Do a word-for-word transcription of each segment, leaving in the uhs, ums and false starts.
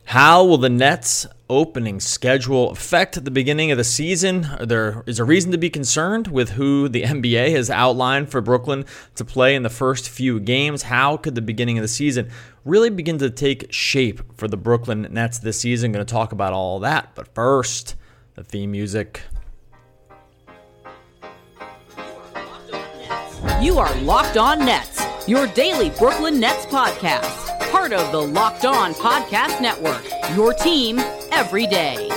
How will the Nets' opening schedule affect the beginning of the season? There is a reason to be concerned with who the N B A has outlined for Brooklyn to play in the first few games. How could the beginning of the season really begin to take shape for the Brooklyn Nets this season? I'm going to talk about all that, but first, the theme music. You are Locked On Nets, your daily Brooklyn Nets podcast. Part of the Locked On Podcast Network, your team every day.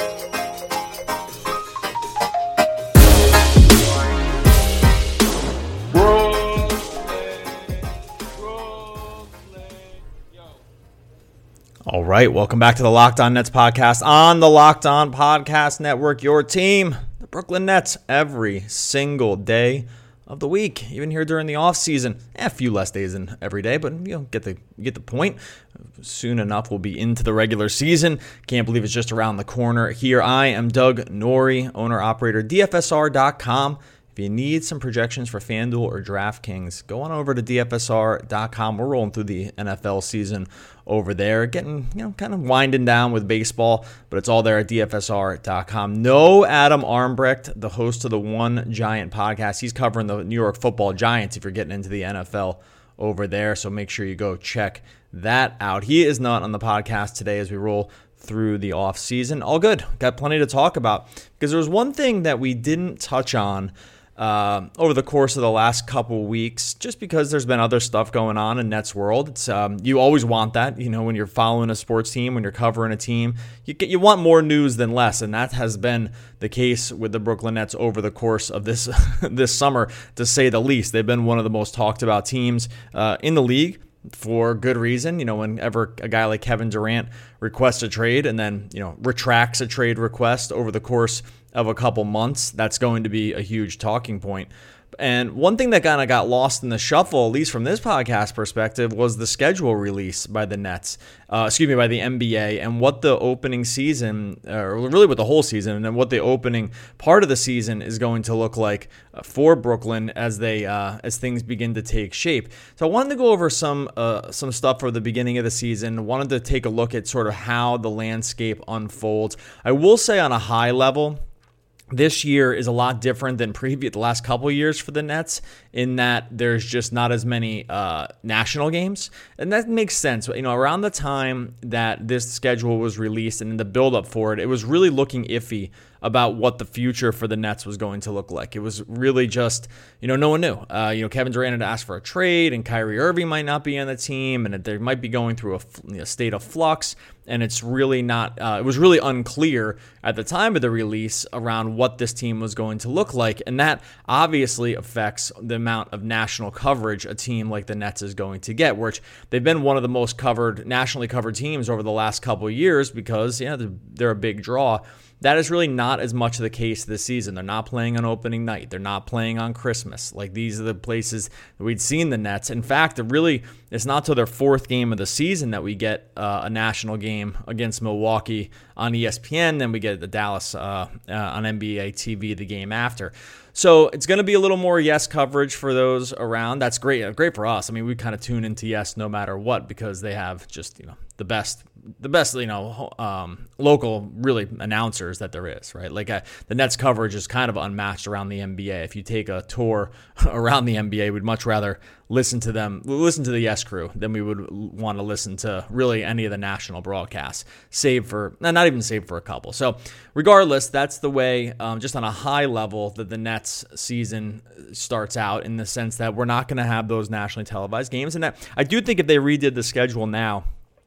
All right, welcome back to the Locked On Nets podcast on the Locked On Podcast Network, your team, the Brooklyn Nets, every single day of the week, even here during the off season. Eh, a few less days than every day, but you know, get the you get the point. Soon enough, we'll be into the regular season. Can't believe it's just around the corner. Here I am, Doug Norrie, owner operator D F S R dot com. If you need some projections for FanDuel or DraftKings, go on over to D F S R dot com. We're rolling through the N F L season over there, getting, you know, kind of winding down with baseball, but it's all there at D F S R dot com. No Adam Armbrecht, the host of the One Giant podcast. He's covering the New York Football Giants if you're getting into the N F L over there, so make sure you go check that out. He is not on the podcast today as we roll through the off season. All good. Got plenty to talk about because there was one thing that we didn't touch on Uh, over the course of the last couple weeks, just because there's been other stuff going on in Nets world. It's um, you always want that, you know, when you're following a sports team, when you're covering a team, you get, you want more news than less, and that has been the case with the Brooklyn Nets over the course of this this summer, to say the least. They've been one of the most talked about teams uh, in the league. For good reason. You know, whenever a guy like Kevin Durant requests a trade and then, you know, retracts a trade request over the course of a couple months, that's going to be a huge talking point. And one thing that kind of got lost in the shuffle, at least from this podcast perspective, was the schedule release by the Nets, uh, excuse me, by the N B A, and what the opening season, or really what the whole season, and what the opening part of the season is going to look like for Brooklyn as they uh, as things begin to take shape. So I wanted to go over some uh, some stuff for the beginning of the season. Wanted to take a look at sort of how the landscape unfolds. I will say on a high level, this year is a lot different than previous the last couple of years for the Nets, in that there's just not as many uh, national games, and that makes sense. You know, around the time that this schedule was released and in the build-up for it, it was really looking iffy about what the future for the Nets was going to look like. It was really just, you know, no one knew. Uh, you know, Kevin Durant had asked for a trade, and Kyrie Irving might not be on the team, and they might be going through a, you know, state of flux. And it's really not, uh, it was really unclear at the time of the release around what this team was going to look like. And that obviously affects the amount of national coverage a team like the Nets is going to get, which they've been one of the most covered, nationally covered teams over the last couple of years because, yeah, they're, they're a big draw. That is really not as much the case this season. They're not playing on opening night. They're not playing on Christmas. Like, these are the places that we'd seen the Nets. In fact, it really, it's not till their fourth game of the season that we get uh, a national game against Milwaukee on E S P N. Then we get the Dallas uh, uh, on N B A T V the game after. So it's going to be a little more Yes coverage for those around. That's great. Great for us. I mean, we kind of tune into Yes no matter what, because they have just, you know, the best, the best, you know, um, local really announcers that there is, right? Like uh, the Nets coverage is kind of unmatched around the N B A. If you take a tour around the N B A, we'd much rather listen to them, listen to the Yes crew than we would want to listen to really any of the national broadcasts, save for, not even save for a couple. So regardless, that's the way, um, just on a high level, that the Nets season starts out, in the sense that we're not going to have those nationally televised games. And that, I do think if they redid the schedule now,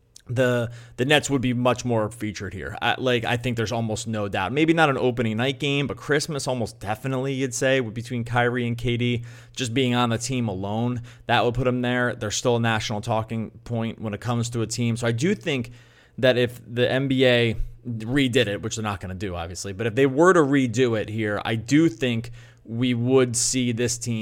the the Nets would be much more featured here. I, like, I think there's almost no doubt. Maybe not an opening night game, but Christmas almost definitely, you'd say, between Kyrie and K D, just being on the team alone, that would put them there. They're still a national talking point when it comes to a team. So I do think that if the N B A redid it, which they're not going to do, obviously, but if they were to redo it here, I do think we would see this team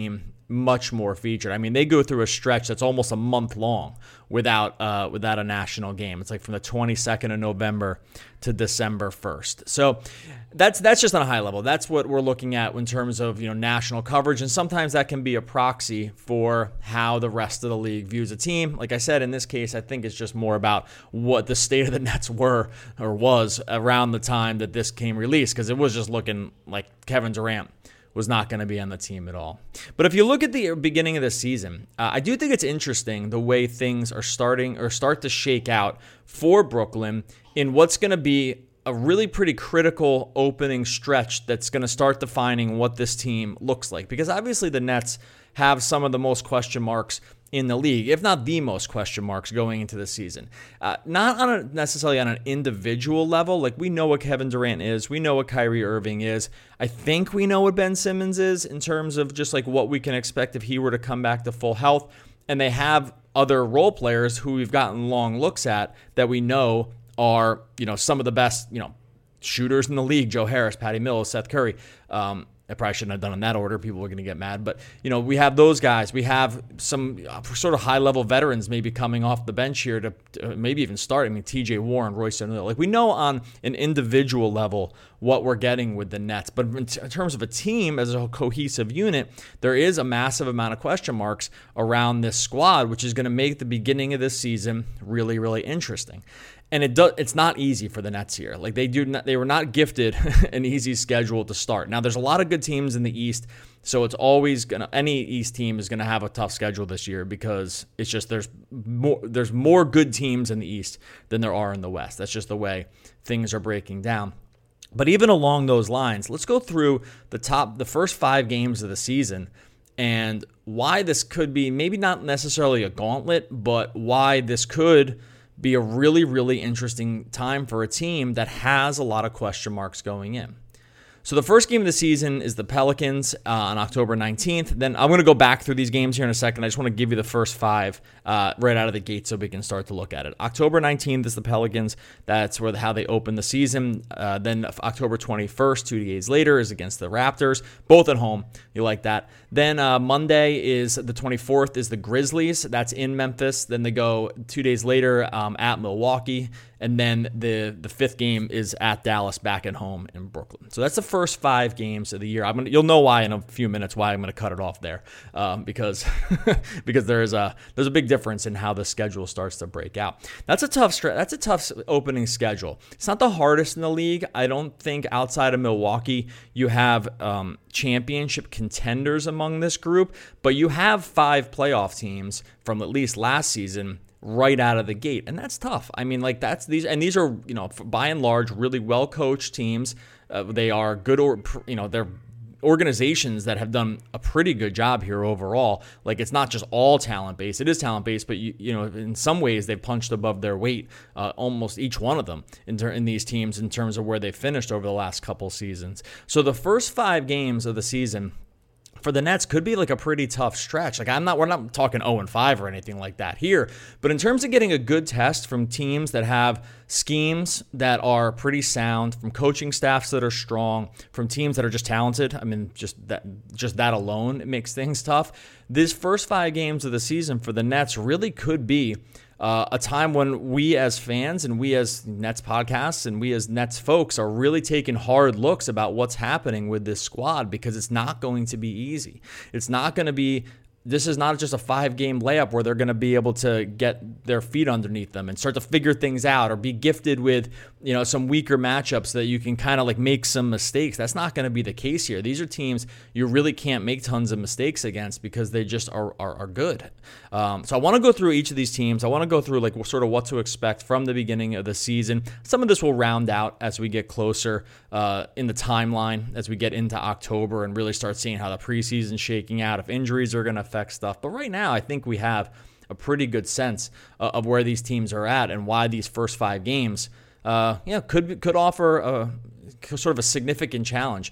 much more featured. I mean, they go through a stretch that's almost a month long without uh, without a national game. It's like from the twenty-second of November to December first. So that's that's just on a high level. That's what we're looking at in terms of, you know, national coverage, and sometimes that can be a proxy for how the rest of the league views a team. Like I said, in this case, I think it's just more about what the state of the Nets were or was around the time that this came released, because it was just looking like Kevin Durant was not going to be on the team at all. But if you look at the beginning of the season, uh, I do think it's interesting the way things are starting or start to shake out for Brooklyn in what's going to be a really pretty critical opening stretch that's going to start defining what this team looks like. Because obviously the Nets have some of the most question marks in the league, if not the most question marks going into the season. Uh, not on a, necessarily on an individual level. Like, we know what Kevin Durant is. We know what Kyrie Irving is. I think we know what Ben Simmons is in terms of just like what we can expect if he were to come back to full health. And they have other role players who we've gotten long looks at that we know are, you know, some of the best, you know, shooters in the league. Joe Harris, Patty Mills, Seth Curry. Um, I probably shouldn't have done in that order. People are going to get mad. But, you know, we have those guys. We have some sort of high-level veterans maybe coming off the bench here to, to maybe even start. I mean, T J Warren, Royce O'Neal. Like, we know on an individual level what we're getting with the Nets. But in, t- in terms of a team as a cohesive unit, there is a massive amount of question marks around this squad, which is going to make the beginning of this season really, really interesting. And it does, it's not easy for the Nets here. Like, they do not, they were not gifted an easy schedule to start. Now, there's a lot of good teams in the East, so it's always gonna, any East team is gonna have a tough schedule this year, because it's just there's more there's more good teams in the East than there are in the West. That's just the way things are breaking down. But even along those lines, let's go through the top the first five games of the season and why this could be maybe not necessarily a gauntlet, but why this could be a really, really interesting time for a team that has a lot of question marks going in. So the first game of the season is the Pelicans uh, on October nineteenth. Then I'm going to go back through these games here in a second. I just want to give you the first five uh, right out of the gate so we can start to look at it. October nineteenth is the Pelicans. That's where the, how they open the season. Uh, then October twenty-first, two days later, is against the Raptors, both at home. You like that. Then uh, Monday is the twenty-fourth is the Grizzlies. That's in Memphis. Then they go two days later um, at Milwaukee. And then the the fifth game is at Dallas, back at home in Brooklyn. So that's the first five games of the year. I'm gonna, you'll know why in a few minutes why I'm going to cut it off there, um, because because there is a there's a big difference in how the schedule starts to break out. That's a tough stre- That's a tough opening schedule. It's not the hardest in the league. I don't think outside of Milwaukee you have um, championship contenders among this group, but you have five playoff teams from at least last season right out of the gate, and that's tough. I mean, like that's these, and these are, you know, by and large really well coached teams. Uh, they are good, or you know, they're organizations that have done a pretty good job here overall. Like, it's not just all talent based; it is talent based, but you, you know, in some ways they've punched above their weight, uh, almost each one of them in, ter- in these teams in terms of where they finished over the last couple seasons. So the first five games of the season for the Nets could be like a pretty tough stretch. Like, I'm not, we're not talking oh and five or anything like that here, but in terms of getting a good test from teams that have schemes that are pretty sound, from coaching staffs that are strong, from teams that are just talented. I mean, just that, just that alone, it makes things tough. These first five games of the season for the Nets really could be Uh, a time when we as fans and we as Nets podcasts and we as Nets folks are really taking hard looks about what's happening with this squad, because it's not going to be easy. It's not going to be This is not just a five-game layup where they're going to be able to get their feet underneath them and start to figure things out, or be gifted with, you know, some weaker matchups that you can kind of like make some mistakes. That's not going to be the case here. These are teams you really can't make tons of mistakes against because they just are are, are good. Um, so I want to go through each of these teams. I want to go through like sort of what to expect from the beginning of the season. Some of this will round out as we get closer uh, in the timeline, as we get into October and really start seeing how the preseason's shaking out, if injuries are going to affect stuff. But right now, I think we have a pretty good sense uh, of where these teams are at and why these first five games, uh, you know, could could offer a sort of a significant challenge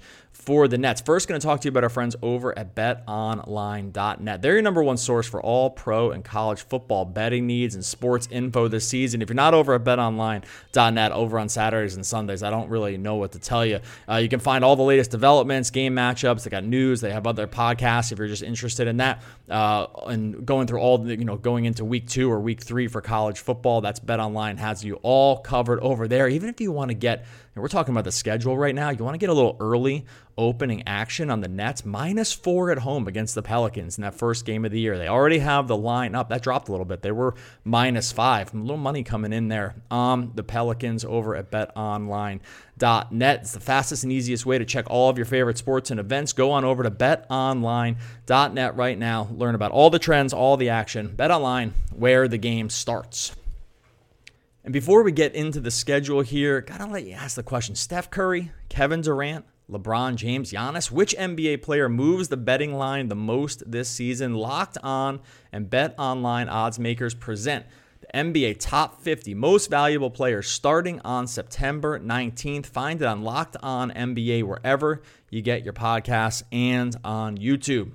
for the Nets. First, going to talk to you about our friends over at bet online dot net. They're your number one source for all pro and college football betting needs and sports info this season. If you're not over at bet online dot net over on Saturdays and Sundays, I don't really know what to tell you. Uh, you can find all the latest developments, game matchups. They got news. They have other podcasts if you're just interested in that. Uh, and going through all the, you know, going into week two or week three for college football, that's BetOnline has you all covered over there. Even if you want to get, we're talking about the schedule right now, you want to get a little early opening action on the Nets, minus four at home against the Pelicans in that first game of the year. They already have the line up. That dropped a little bit. They were minus five. A little money coming in there on the Pelicans over at bet online dot net. It's the fastest and easiest way to check all of your favorite sports and events. Go on over to bet online dot net right now. Learn about all the trends, all the action. BetOnline, where the game starts. And before we get into the schedule here, gotta let you ask the question: Steph Curry, Kevin Durant, LeBron James, Giannis, which N B A player moves the betting line the most this season? Locked On and BetOnline odds makers present the N B A Top fifty Most Valuable Players starting on September nineteenth. Find it on Locked On N B A wherever you get your podcasts and on YouTube.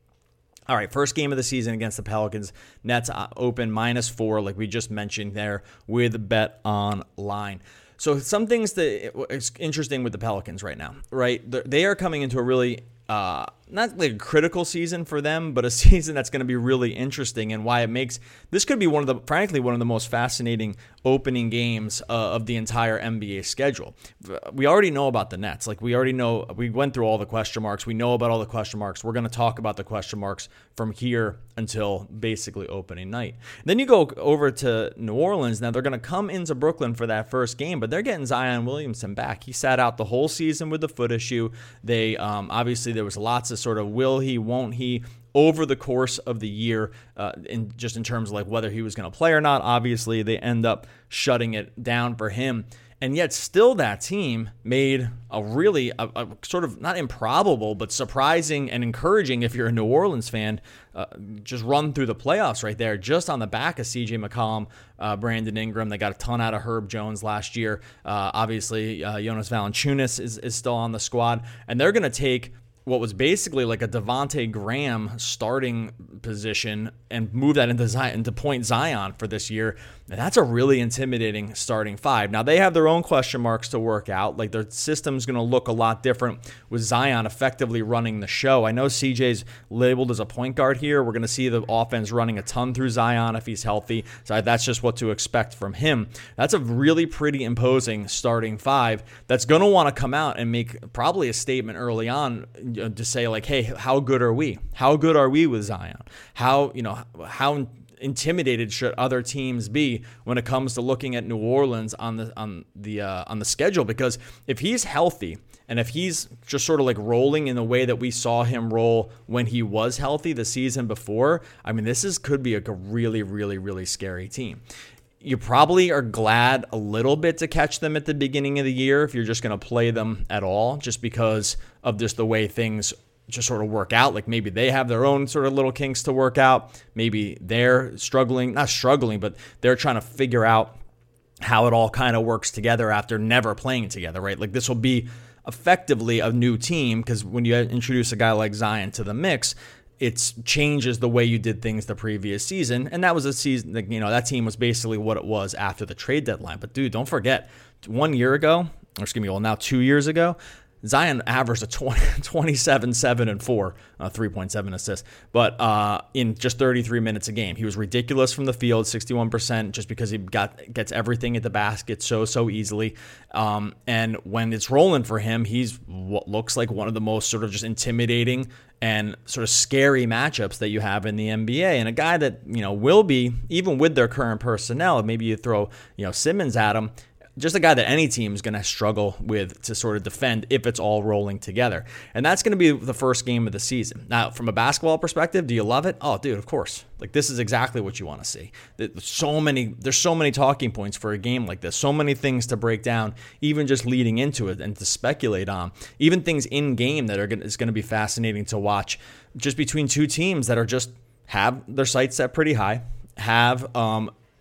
All right, first game of the season against the Pelicans. Nets open minus four, like we just mentioned there, with BetOnline. So some things that is interesting with the Pelicans right now, right? They are coming into a really, uh, not like a critical season for them, but a season that's going to be really interesting, and why it makes, this could be one of the, frankly, one of the most fascinating opening games uh, of the entire N B A schedule. We already know about the Nets. Like we already know, we went through all the question marks. We know about all the question marks. We're going to talk about the question marks from here until basically opening night. Then you go over to New Orleans. Now they're going to come into Brooklyn for that first game, but they're getting Zion Williamson back. He sat out the whole season with the foot issue. They um, obviously there was lots of sort of will he, won't he, over the course of the year, uh, in just in terms of like whether he was going to play or not. Obviously, they end up shutting it down for him. And yet still that team made a really a, a sort of not improbable, but surprising and encouraging, if you're a New Orleans fan, uh, just run through the playoffs right there, just on the back of C J McCollum, uh, Brandon Ingram. They got a ton out of Herb Jones last year. Uh, obviously, uh, Jonas Valanciunas is, is still on the squad. And they're going to take what was basically like a Devontae Graham starting position and move that into Zion, into point Zion for this year. And that's a really intimidating starting five. Now, they have their own question marks to work out. Like, their system's going to look a lot different with Zion effectively running the show. I know C J's labeled as a point guard here. We're going to see the offense running a ton through Zion if he's healthy. So that's just what to expect from him. That's a really pretty imposing starting five that's going to want to come out and make probably a statement early on to say, like, hey, how good are we? How good are we with Zion? How, you know, how intimidated should other teams be when it comes to looking at New Orleans on the on the uh, on the schedule? Because if he's healthy and if he's just sort of like rolling in the way that we saw him roll when he was healthy the season before, I mean, this is could be a really, really, really scary team. You probably are glad a little bit to catch them at the beginning of the year if you're just going to play them at all, just because of just the way things just sort of work out. Like maybe they have their own sort of little kinks to work out. Maybe they're struggling, not struggling, but they're trying to figure out how it all kind of works together after never playing together, right? Like this will be effectively a new team, because when you introduce a guy like Zion to the mix, it changes the way you did things the previous season. And that was a season that, you know, that team was basically what it was after the trade deadline. But dude, don't forget, one year ago, or excuse me, well now two years ago, Zion averaged a twenty, twenty-seven, seven, and four, uh, three point seven assists, but uh, in just thirty-three minutes a game. He was ridiculous from the field, sixty-one percent, just because he got gets everything at the basket so, so easily. Um, and when it's rolling for him, he's what looks like one of the most sort of just intimidating and sort of scary matchups that you have in the N B A. And a guy that, you know, will be, even with their current personnel, maybe you throw, you know, Simmons at him, just a guy that any team is going to struggle with to sort of defend if it's all rolling together. And that's going to be the first game of the season. Now, from a basketball perspective, do you love it? Oh, dude, of course. Like, this is exactly what you want to see. So many, there's so many talking points for a game like this. So many things to break down, even just leading into it and to speculate on. Even things in game that are going is going to be fascinating to watch, just between two teams that are just have their sights set pretty high, have um,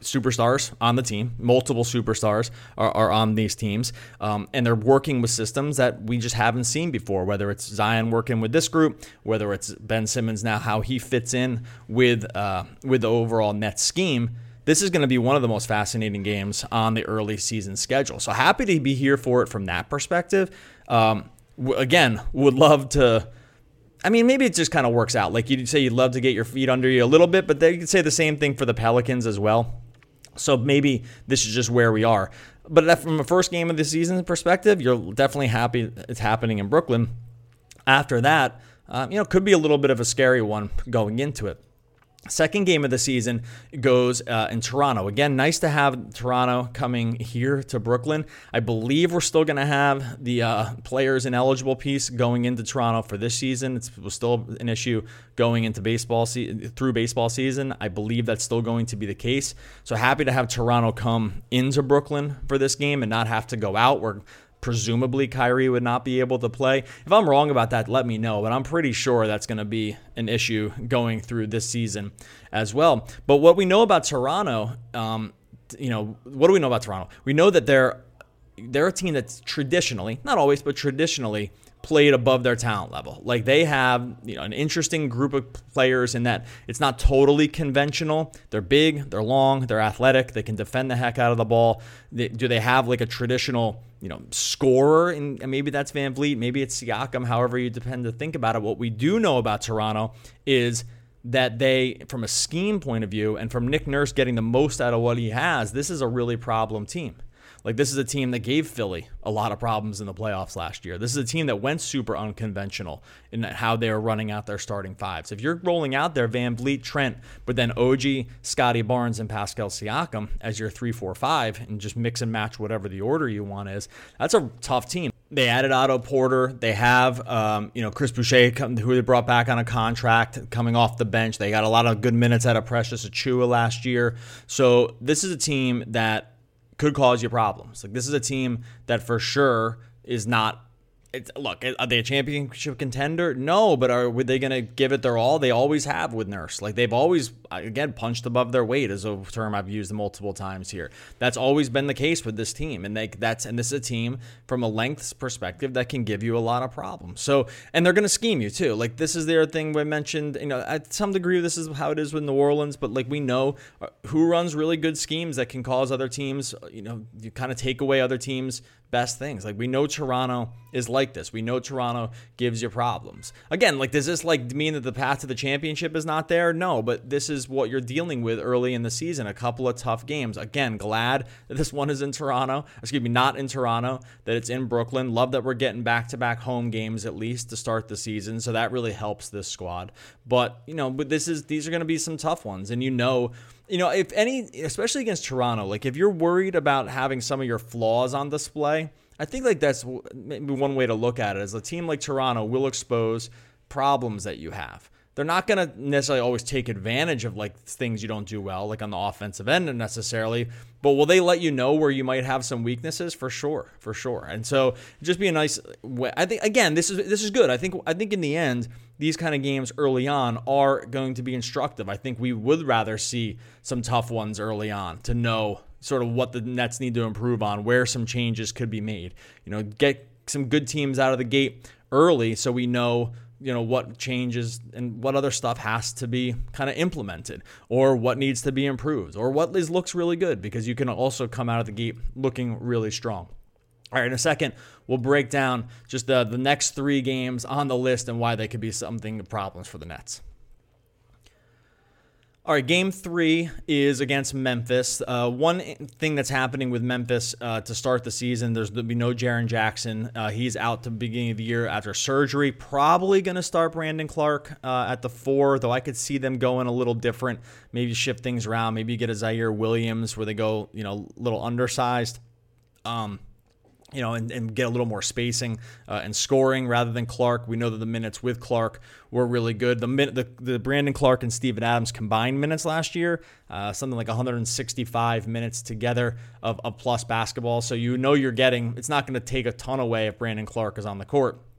superstars on the team. Multiple superstars are, are on these teams, um, and they're working with systems that we just haven't seen before, whether it's Zion working with this group, whether it's Ben Simmons now, how he fits in with uh, with the overall Nets scheme. This is going to be one of the most fascinating games on the early season schedule. So happy to be here for it from that perspective. Um, w- again, would love to... I mean, maybe it just kind of works out. Like you'd say you'd love to get your feet under you a little bit, but they could say the same thing for the Pelicans as well. So maybe this is just where we are. But from a first game of the season perspective, you're definitely happy it's happening in Brooklyn. After that, um, you know, could be a little bit of a scary one going into it. Second game of the season goes uh, in Toronto. Again, nice to have Toronto coming here to Brooklyn. I believe we're still going to have the uh, players ineligible piece going into Toronto for this season. It's, it was still an issue going into baseball se- through baseball season. I believe that's still going to be the case. So happy to have Toronto come into Brooklyn for this game and not have to go out. We're presumably Kyrie would not be able to play. If I'm wrong about that, let me know, but I'm pretty sure that's going to be an issue going through this season as well. But what we know about Toronto, um, you know, what do we know about Toronto? We know that they're they're a team that's traditionally, not always, but traditionally played above their talent level. Like they have, you know, an interesting group of players in that it's not totally conventional. They're big, they're long, they're athletic, they can defend the heck out of the ball. They, do they have like a traditional, you know, scorer? And maybe that's Van Vliet, maybe it's Siakam, however you depend to think about it. What we do know about Toronto is that they, from a scheme point of view and from Nick Nurse getting the most out of what he has, this is a really problem team. Like, this is a team that gave Philly a lot of problems in the playoffs last year. This is a team that went super unconventional in how they were running out their starting fives. If you're rolling out there Van Vliet, Trent, but then O G, Scotty Barnes, and Pascal Siakam as your three four five and just mix and match whatever the order you want is, that's a tough team. They added Otto Porter. They have, um, you know, Chris Boucher, who they brought back on a contract coming off the bench. They got a lot of good minutes out of Precious Achiuwa last year. So this is a team that could cause you problems. Like, this is a team that for sure is not, it's, look, are they a championship contender? No, but are were they going to give it their all? They always have with Nurse. Like, they've always, again, punched above their weight is a term I've used multiple times here. That's always been the case with this team. And they, that's and this is a team from a length perspective that can give you a lot of problems. So, and they're going to scheme you too. Like, this is their thing we mentioned, you know, at some degree, this is how it is with New Orleans, but like we know who runs really good schemes that can cause other teams, you know, you kind of take away other teams' best things. Like, we know Toronto is like this. We know Toronto gives you problems. Again, like, does this like mean that the path to the championship is not there? No, but this is what you're dealing with early in the season. A couple of tough games. Again, glad that this one is in Toronto. Excuse me, not in Toronto, that it's in Brooklyn. Love that we're getting back-to-back home games at least to start the season. So that really helps this squad. But, you know, but this is these are going to be some tough ones. And you know, You know, if any, especially against Toronto, like if you're worried about having some of your flaws on display, I think like that's maybe one way to look at it is a team like Toronto will expose problems that you have. They're not going to necessarily always take advantage of like things you don't do well, like on the offensive end necessarily, but will they let you know where you might have some weaknesses? For sure, for sure. And so just be a nice way. I think, again, this is this is good. I think I think in the end, these kind of games early on are going to be instructive. I think we would rather see some tough ones early on to know sort of what the Nets need to improve on, where some changes could be made. You know, get some good teams out of the gate early so we know, you know, what changes and what other stuff has to be kind of implemented or what needs to be improved or what is, looks really good, because you can also come out of the gate looking really strong. All right, in a second, we'll break down just the, the next three games on the list and why they could be something problems for the Nets. All right, game three is against Memphis. Uh, one thing that's happening with Memphis uh, to start the season, there's there'll be no Jaren Jackson. Uh, he's out to the beginning of the year after surgery. Probably going to start Brandon Clark uh, at the four, though I could see them going a little different. Maybe shift things around. Maybe get a Zaire Williams where they go, you know, a little undersized. Um, you know, and, and get a little more spacing uh, and scoring rather than Clark. We know that the minutes with Clark were really good. The minute the, the Brandon Clark and Steven Adams combined minutes last year, uh, something like one hundred sixty-five minutes together of, of plus basketball. So you know you're getting, it's not going to take a ton away if Brandon Clark is on the court.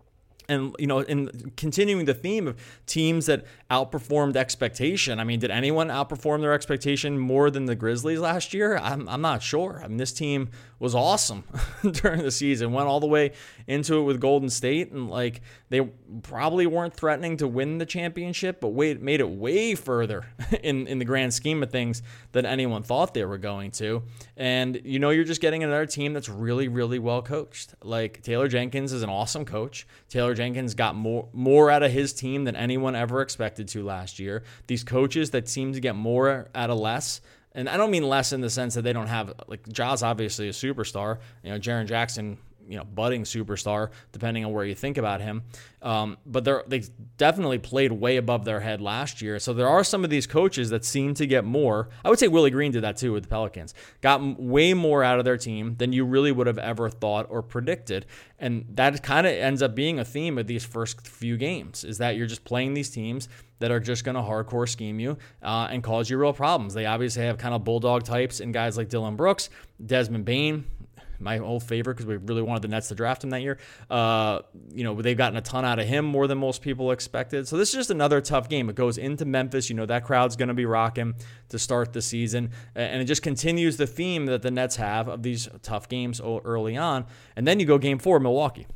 And, you know, in continuing the theme of teams that outperformed expectation, I mean, did anyone outperform their expectation more than the Grizzlies last year? I'm, I'm not sure. I mean, this team was awesome during the season, went all the way into it with Golden State, and, like, they probably weren't threatening to win the championship, but wait, made it way further in, in the grand scheme of things than anyone thought they were going to. And, you know, you're just getting another team that's really, really well coached. Like, Taylor Jenkins is an awesome coach. Taylor Jenkins got more more out of his team than anyone ever expected to last year. These coaches that seem to get more out of less, and I don't mean less in the sense that they don't have, like, Ja's obviously a superstar. You know, Jaren Jackson, you know, budding superstar, depending on where you think about him. Um, but they're, they definitely played way above their head last year. So there are some of these coaches that seem to get more. I would say Willie Green did that too with the Pelicans. Got way more out of their team than you really would have ever thought or predicted. And that kind of ends up being a theme of these first few games, is that you're just playing these teams that are just going to hardcore scheme you uh, and cause you real problems. They obviously have kind of bulldog types in guys like Dillon Brooks, Desmond Bane, my old favorite because we really wanted the Nets to draft him that year. Uh, you know, they've gotten a ton out of him, more than most people expected. So this is just another tough game. It goes into Memphis. You know, that crowd's going to be rocking to start the season. And it just continues the theme that the Nets have of these tough games early on. And then you go game four, Milwaukee.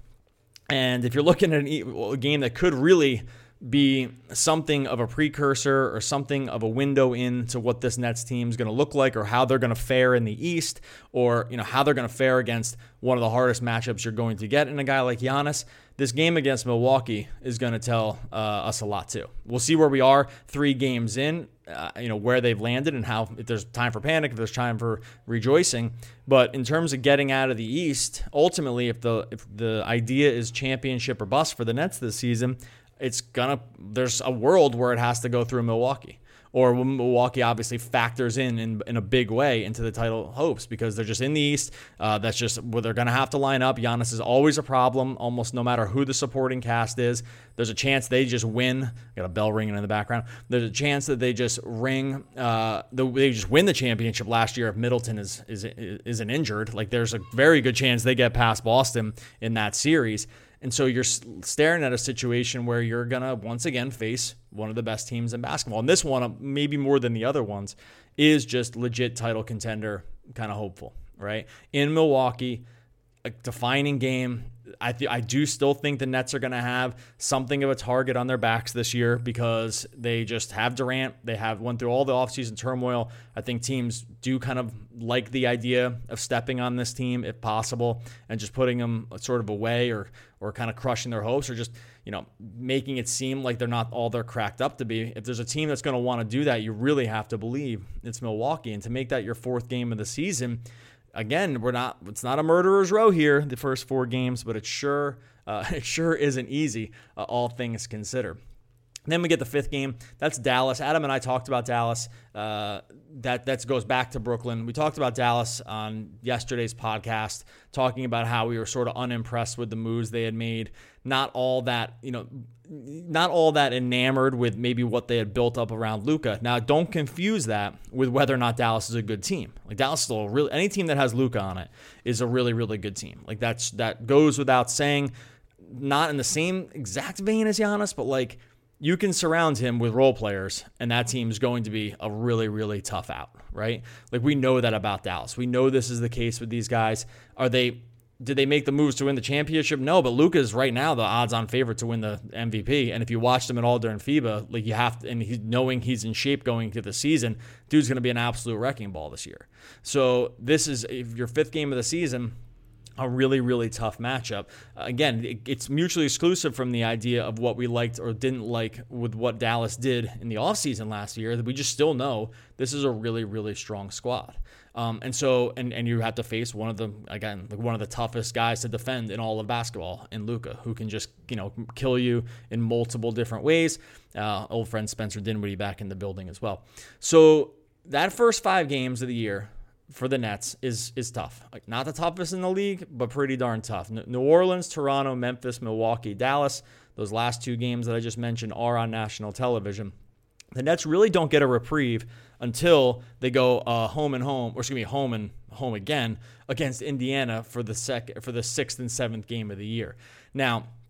And if you're looking at a game that could really be something of a precursor or something of a window into what this Nets team is going to look like, or how they're going to fare in the East, or, you know, how they're going to fare against one of the hardest matchups you're going to get in a guy like Giannis, this game against Milwaukee is going to tell uh, us a lot too. We'll see where we are three games in, uh, you know, where they've landed and how, if there's time for panic, if there's time for rejoicing. But in terms of getting out of the East, ultimately, if the if the idea is championship or bust for the Nets this season, it's gonna. There's a world where it has to go through Milwaukee, or Milwaukee obviously factors in, in in a big way into the title hopes, because they're just in the East. Uh, that's just where they're gonna have to line up. Giannis is always a problem, almost no matter who the supporting cast is. There's a chance they just win. Got a bell ringing in the background. There's a chance that they just ring. Uh, they just win the championship last year if Middleton is is isn't injured. Like, there's a very good chance they get past Boston in that series. And so you're staring at a situation where you're going to once again face one of the best teams in basketball. And this one, maybe more than the other ones, is just legit title contender, kind of hopeful, right? In Milwaukee, a defining game. I th- I do still think the Nets are going to have something of a target on their backs this year, because they just have Durant. They have went through all the offseason turmoil. I think teams do kind of like the idea of stepping on this team if possible and just putting them sort of away, or or kind of crushing their hopes, or just, you know, making it seem like they're not all they're cracked up to be. If there's a team that's going to want to do that, you really have to believe it's Milwaukee. And to make that your fourth game of the season, again, we're not. It's not a murderer's row here, the first four games, but it sure, uh, it sure isn't easy, uh, all things considered. Then we get the fifth game. That's Dallas. Adam and I talked about Dallas. Uh, that that goes back to Brooklyn. We talked about Dallas on yesterday's podcast, talking about how we were sort of unimpressed with the moves they had made. Not all that, you know, not all that enamored with maybe what they had built up around Luka. Now, don't confuse that with whether or not Dallas is a good team. Like, Dallas is still a really, any team that has Luka on it is a really, really good team. Like, that's that goes without saying. Not in the same exact vein as Giannis, but like, you can surround him with role players, and that team's going to be a really, really tough out, right? Like, we know that about Dallas. We know this is the case with these guys. Are they? Did they make the moves to win the championship? No, but Luka's right now the odds-on favorite to win the M V P. And if you watched him at all during FIBA, like, you have to, and he's knowing he's in shape going to the season, dude's going to be an absolute wrecking ball this year. So this is your fifth game of the season. A really, really tough matchup. Uh, again, it's mutually exclusive from the idea of what we liked or didn't like with what Dallas did in the offseason last year. That we just still know this is a really, really strong squad. Um, and so, and, and you have to face one of the, again, like one of the toughest guys to defend in all of basketball, in Luka, who can just, you know, kill you in multiple different ways. Uh, old friend Spencer Dinwiddie back in the building as well. So that first five games of the year for the Nets is is tough. Like, not the toughest in the league, but pretty darn tough. New Orleans, Toronto, Memphis, Milwaukee, Dallas. Those last two games that I just mentioned are on national television. The Nets really don't get a reprieve until they go uh, home and home, or excuse me, home and home again against Indiana for the sec for the sixth and seventh game of the year. Now,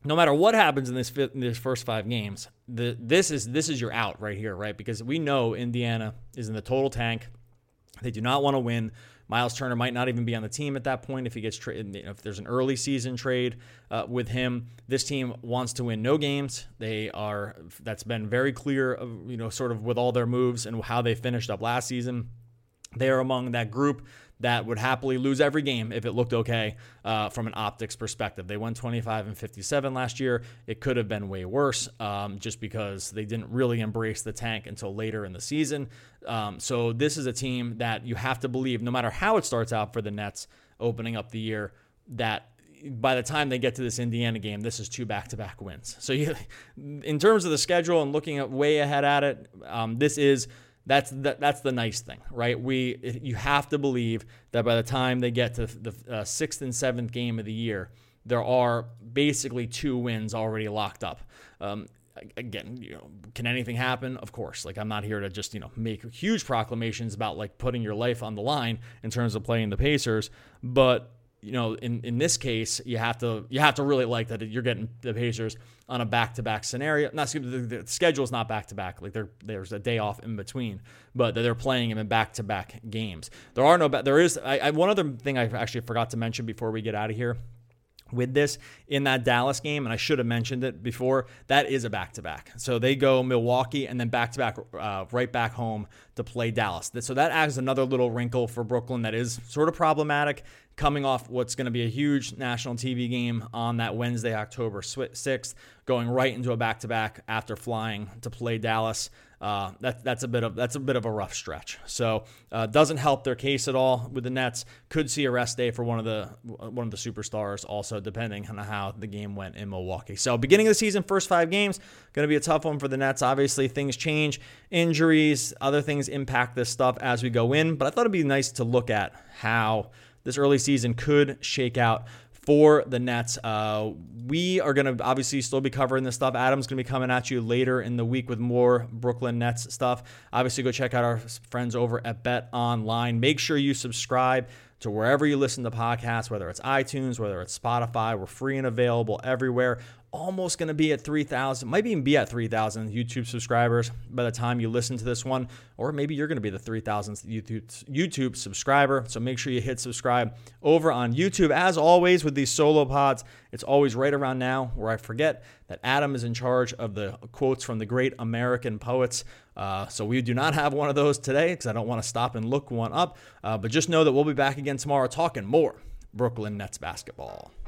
no matter what happens in this in this first five games, the this is this is your out right here, right? Because we know Indiana is in the total tank. They do not want to win. Miles Turner might not even be on the team at that point if he gets traded. If there's an early season trade uh, with him, this team wants to win no games. They are. That's been very clear, you know, sort of with all their moves and how they finished up last season. They are among that group that would happily lose every game if it looked okay uh, from an optics perspective. They won twenty-five and fifty-seven last year. It could have been way worse um, just because they didn't really embrace the tank until later in the season. Um, so this is a team that you have to believe, no matter how it starts out for the Nets opening up the year, that by the time they get to this Indiana game, this is two back-to-back wins. So you, in terms of the schedule and looking at way ahead at it, um, this is That's the, that's the nice thing, right? We you have to believe that by the time they get to the uh, sixth and seventh game of the year, there are basically two wins already locked up. Um, again, you know, can anything happen? Of course. Like, I'm not here to just, you know, make huge proclamations about like putting your life on the line in terms of playing the Pacers, but you know, in, in this case, you have to you have to really like that you're getting the Pacers on a back-to-back scenario. Not the, the schedule is not back-to-back. Like there there's a day off in between, but they're playing them in back-to-back games. There are no there is I, I, one other thing I actually forgot to mention before we get out of here. With this, in that Dallas game, and I should have mentioned it before, that is a back-to-back. So they go Milwaukee and then back-to-back uh, right back home to play Dallas. So that adds another little wrinkle for Brooklyn that is sort of problematic, coming off what's going to be a huge national T V game on that Wednesday, October sixth, going right into a back-to-back after flying to play Dallas. Uh, that, that's a bit of that's a bit of a rough stretch. So uh, doesn't help their case at all with the Nets. Could see a rest day for one of the one of the superstars also, depending on how the game went in Milwaukee. So beginning of the season, first five games, going to be a tough one for the Nets. Obviously, things change, injuries, other things impact this stuff as we go in. But I thought it'd be nice to look at how this early season could shake out for the Nets. Uh, we are going to obviously still be covering this stuff. Adam's going to be coming at you later in the week with more Brooklyn Nets stuff. Obviously, go check out our friends over at Bet Online. Make sure you subscribe to wherever you listen to podcasts, whether it's iTunes, whether it's Spotify. We're free and available everywhere. Almost going to be at three thousand, might even be at three thousand YouTube subscribers by the time you listen to this one, or maybe you're going to be the three thousandth YouTube, YouTube subscriber. So make sure you hit subscribe over on YouTube. As always with these solo pods, it's always right around now where I forget that Adam is in charge of the quotes from the great American poets. Uh, so we do not have one of those today because I don't want to stop and look one up. Uh, but just know that we'll be back again tomorrow talking more Brooklyn Nets basketball.